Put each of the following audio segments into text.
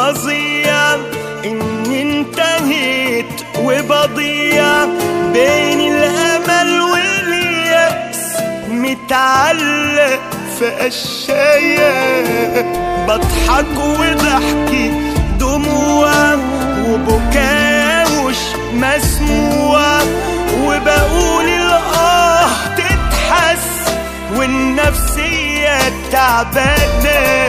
فظيع إني انتهيت وبضيع بين الأمل واليأس، متعلق في قشاية بضحك وضحكي دموع وبكاء مش مسموع، وبقول الآه تتحس والنفسية تعبانة.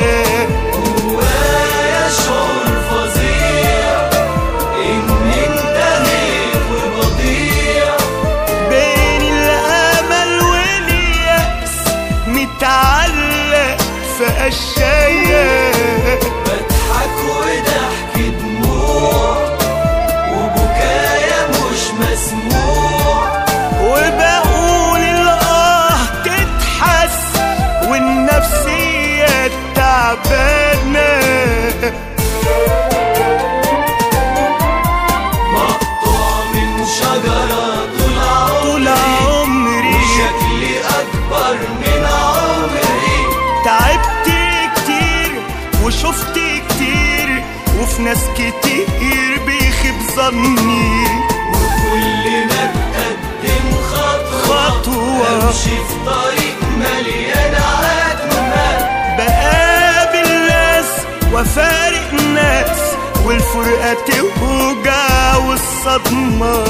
جوايا شعور فظيع إني انتهيت وبضيع بين الأمل واليأس، متعلق في قشاية بضحك وضحكي دموع وبكايا مش مسموع، وبقول الآه تتحس والنفسية تعبانة. مقطوع من شجرة طول عمري وشكلي أكبر من عمري، تعبت كتير وشفت كتير وفي ناس كتير بيخيب ظني، وكلنا نقدم خطوة أمشي في طريق مليان عتمة، بقابل ناس وفارق ناس والفرقة توجع والصدمة.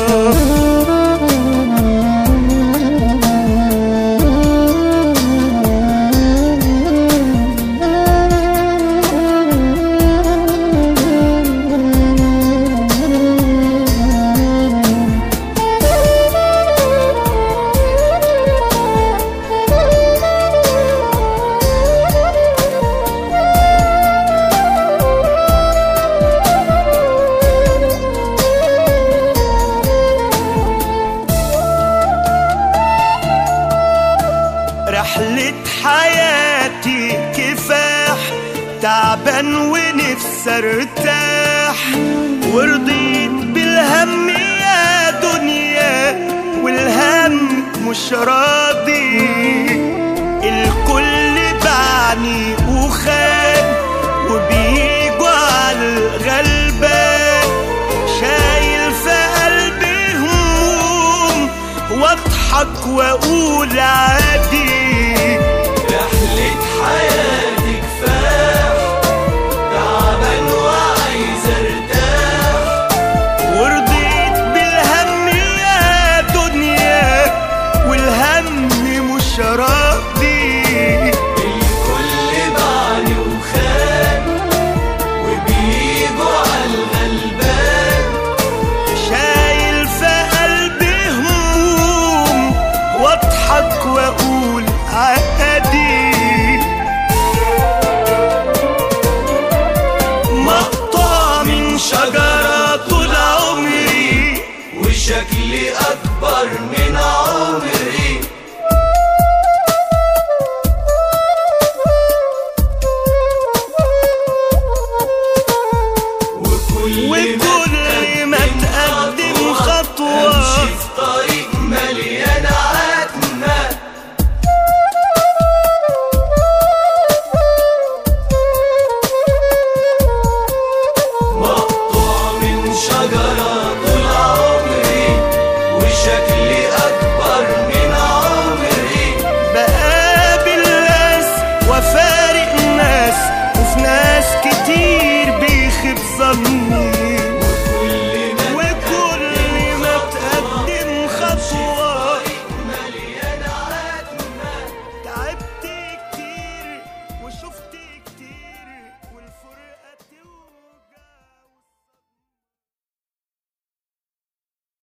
رحلة حياتي كفاح، تعبان ونفسي ارتاح، ورضيت بالهم يا دنيا والهم مش راضي، الكل باعني وخان وبيجوا على الغلبان، شايل في قلبي هموم واضحك واقول عادي،